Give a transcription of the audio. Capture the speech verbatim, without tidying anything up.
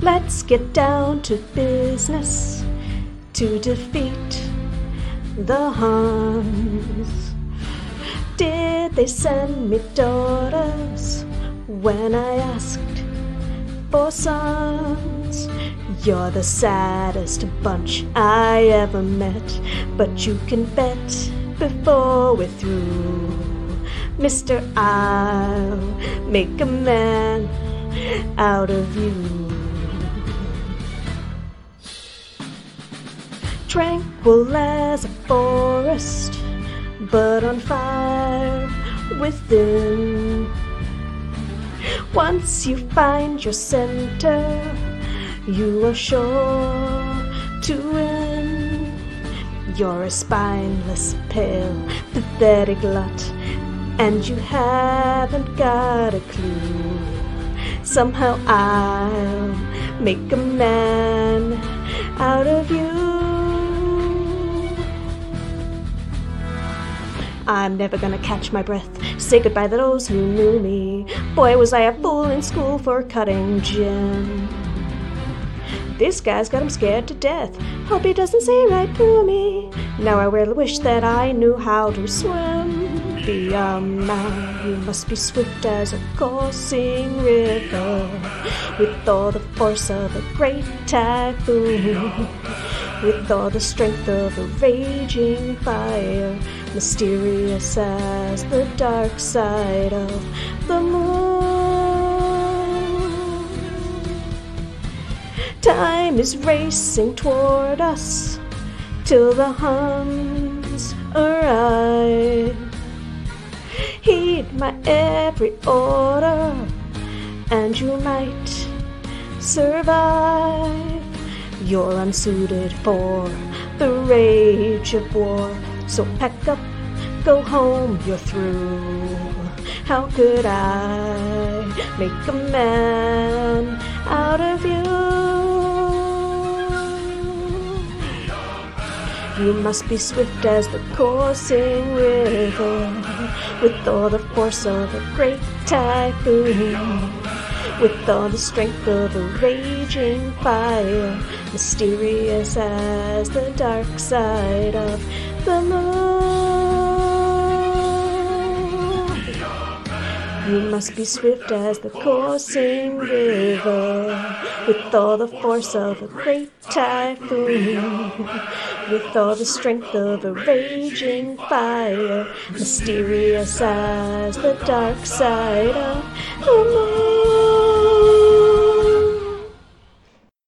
Let's get down to business to defeat the Huns. Did they send me daughters when I asked for sons? You're the saddest bunch I ever met, but you can bet before we're through, Mister, I'll make a man out of you. Tranquil as a forest, but on fire within. Once you find your center, you are sure to win. You're a spineless, pale, pathetic lot, and you haven't got a clue. Somehow I'll make a man out of you. I'm never gonna catch my breath, say goodbye to those who knew me. Boy, was I a fool in school for cutting gin. This guy's got him scared to death, hope he doesn't see right through me. Now I really wish that I knew how to swim. Be a man, you must be swift as a coursing river, with all the force of a great typhoon, with all the strength of a raging fire, mysterious as the dark side of the moon. Time is racing toward us till the Huns arrive. Heed my every order, and you might survive. You're unsuited for the rage of war, so pack up, go home, you're through. How could I make a man out of you? You must be swift as the coursing river, with all the force of a great typhoon, with all the strength of a raging fire, mysterious as the dark side of the moon. You must be swift as the coursing river, with all the force of a great typhoon, with all the strength of a raging fire, mysterious as the dark side of the moon.